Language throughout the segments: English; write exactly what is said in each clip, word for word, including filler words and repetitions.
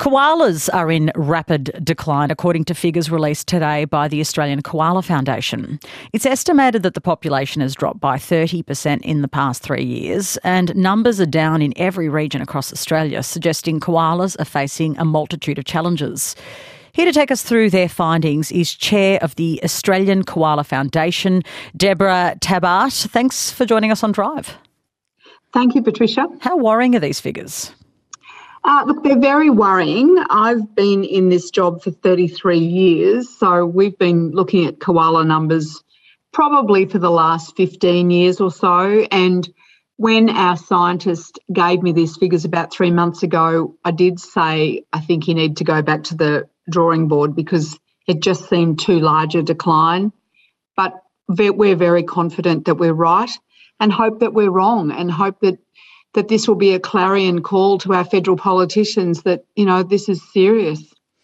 Koalas are in rapid decline, according to figures released today by the Australian Koala Foundation. It's estimated that the population has dropped by thirty percent in the past three years, and numbers are down in every region across Australia, suggesting koalas are facing a multitude of challenges. Here to take us through their findings is Chair of the Australian Koala Foundation, Deborah Tabbart. Thanks for joining us on Drive. Thank you, Patricia. How worrying are these figures? Uh, look, they're very worrying. I've been in this job for thirty-three years, so we've been looking at koala numbers probably for the last fifteen years or so. And when our scientist gave me these figures about three months ago, I did say, I think you need to go back to the drawing board because it just seemed too large a decline. But we're very confident that we're right and hope that we're wrong and hope that that this will be a clarion call to our federal politicians that, you know, this is serious.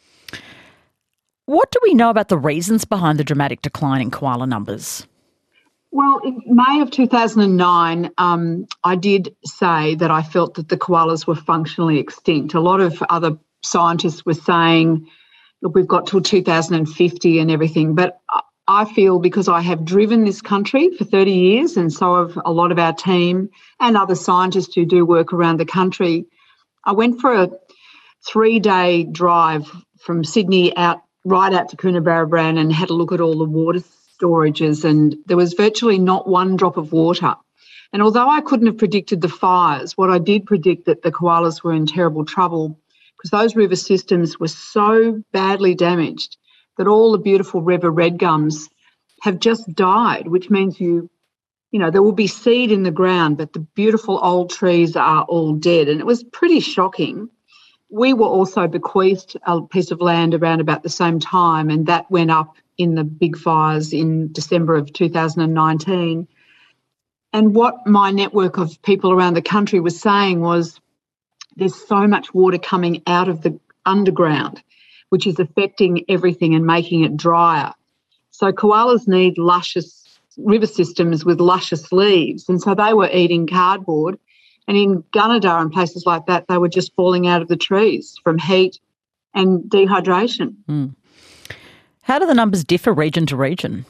What do we know about the reasons behind the dramatic decline in koala numbers? Well, in May of two thousand nine, um, I did say that I felt that the koalas were functionally extinct. A lot of other scientists were saying, look, we've got till two thousand fifty and everything, but I feel because I have driven this country for thirty years and so have a lot of our team and other scientists who do work around the country. I went for a three-day drive from Sydney out right out to Coonabarabran and had a look at all the water storages, and there was virtually not one drop of water. And although I couldn't have predicted the fires, what I did predict that the koalas were in terrible trouble because those river systems were so badly damaged that all the beautiful river red gums have just died, which means you, you know, there will be seed in the ground, but the beautiful old trees are all dead. And it was pretty shocking. We were also bequeathed a piece of land around about the same time, and that went up in the big fires in December of two thousand nineteen. And what my network of people around the country was saying was there's so much water coming out of the underground, which is affecting everything and making it drier. So koalas need luscious river systems with luscious leaves, and so they were eating cardboard. And in Gunnedah and places like that, they were just falling out of the trees from heat and dehydration. Mm. How do the numbers differ region to region?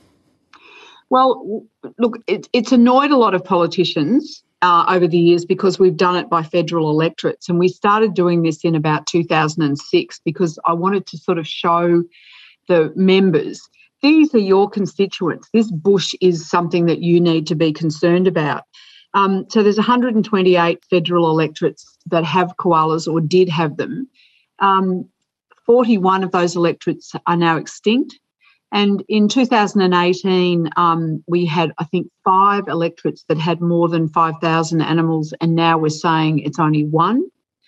Well, look, it, it's annoyed a lot of politicians Uh, over the years because we've done it by federal electorates, and we started doing this in about two thousand six because I wanted to sort of show the members, these are your constituents. This bush is something that you need to be concerned about. Um, so there's one hundred twenty-eight federal electorates that have koalas or did have them. Um, forty-one of those electorates are now extinct. And in two thousand eighteen, um, we had, I think, five electorates that had more than five thousand animals, and now we're saying it's only one.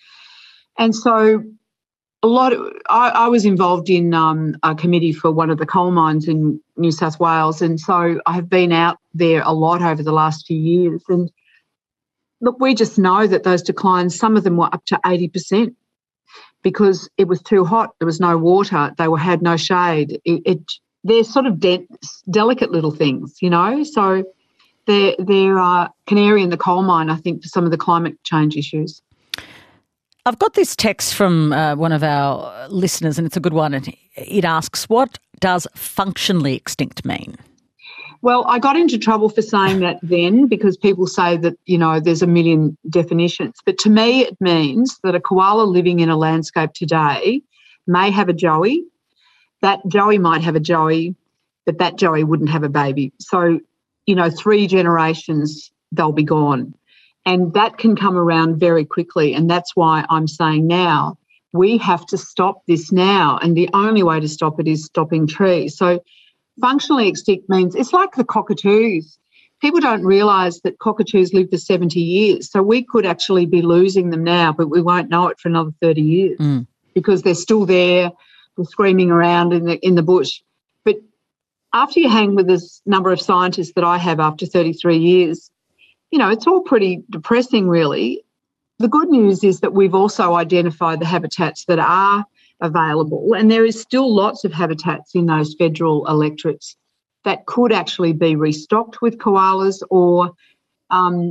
And so a lot of, I, I was involved in um, a committee for one of the coal mines in New South Wales, and so I have been out there a lot over the last few years. And look, we just know that those declines, some of them were up to eighty percent because it was too hot, there was no water, they were had no shade. It, it They're sort of de- delicate little things, you know. So they're, they're uh, canary in the coal mine, I think, for some of the climate change issues. I've got this text from uh, one of our listeners, and it's a good one. And it asks, what does functionally extinct mean? Well, I got into trouble for saying that then because people say that, you know, there's a million definitions. But to me, it means that a koala living in a landscape today may have a joey. That joey might have a joey, but that joey wouldn't have a baby. So, you know, three generations, they'll be gone. And that can come around very quickly. And that's why I'm saying now we have to stop this now. And the only way to stop it is stopping trees. So functionally extinct means it's like the cockatoos. People don't realise that cockatoos live for seventy years. So we could actually be losing them now, but we won't know it for another thirty years mm. because they're still there. They're screaming around in the in the bush. But after you hang with this number of scientists that I have after thirty-three years, you know, it's all pretty depressing, really. The good news is that we've also identified the habitats that are available, and there is still lots of habitats in those federal electorates that could actually be restocked with koalas or um,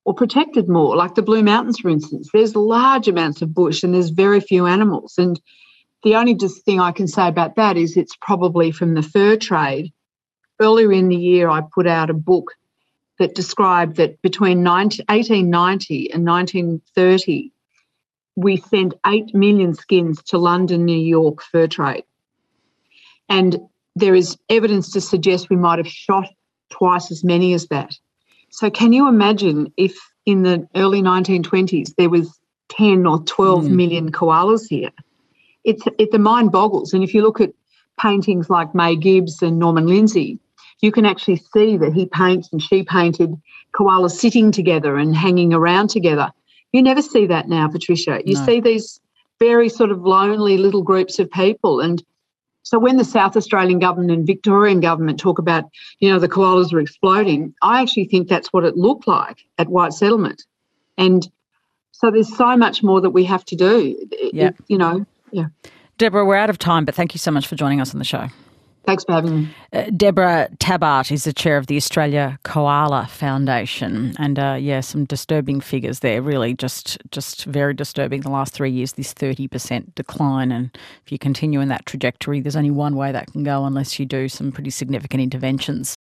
or protected more, like the Blue Mountains, for instance. There's large amounts of bush and there's very few animals. And the only just thing I can say about that is it's probably from the fur trade. Earlier in the year, I put out a book that described that between eighteen ninety and nineteen thirty, we sent eight million skins to London, New York fur trade. And there is evidence to suggest we might have shot twice as many as that. So can you imagine if in the early nineteen twenties there was ten or twelve mm. million koalas here? It's, it, the mind boggles. And if you look at paintings like May Gibbs and Norman Lindsay, you can actually see that he paints and she painted koalas sitting together and hanging around together. You never see that now, Patricia. You no. see these very sort of lonely little groups of people. And so when the South Australian government and Victorian government talk about, you know, the koalas are exploding, I actually think that's what it looked like at White Settlement. And so there's so much more that we have to do, yeah. it, you know. Yeah. Deborah, we're out of time, but thank you so much for joining us on the show. Thanks for having me. Uh, Deborah Tabart is the chair of the Australia Koala Foundation. And, uh, yeah, some disturbing figures there, really just just very disturbing. The last three years, this thirty percent decline. And if you continue in that trajectory, there's only one way that can go unless you do some pretty significant interventions.